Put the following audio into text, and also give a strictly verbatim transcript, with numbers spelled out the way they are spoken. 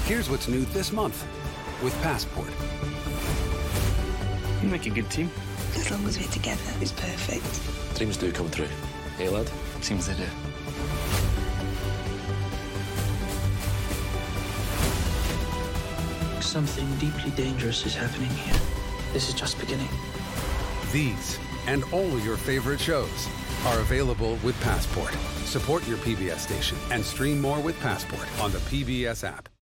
Here's what's new this month with Passport. You make a good team. As long as we're together, it's perfect. Dreams do come true. Hey, lad? Seems they do. Something deeply dangerous is happening here. This is just beginning. These and all your favorite shows are available with Passport. Support your P B S station and stream more with Passport on the P B S app.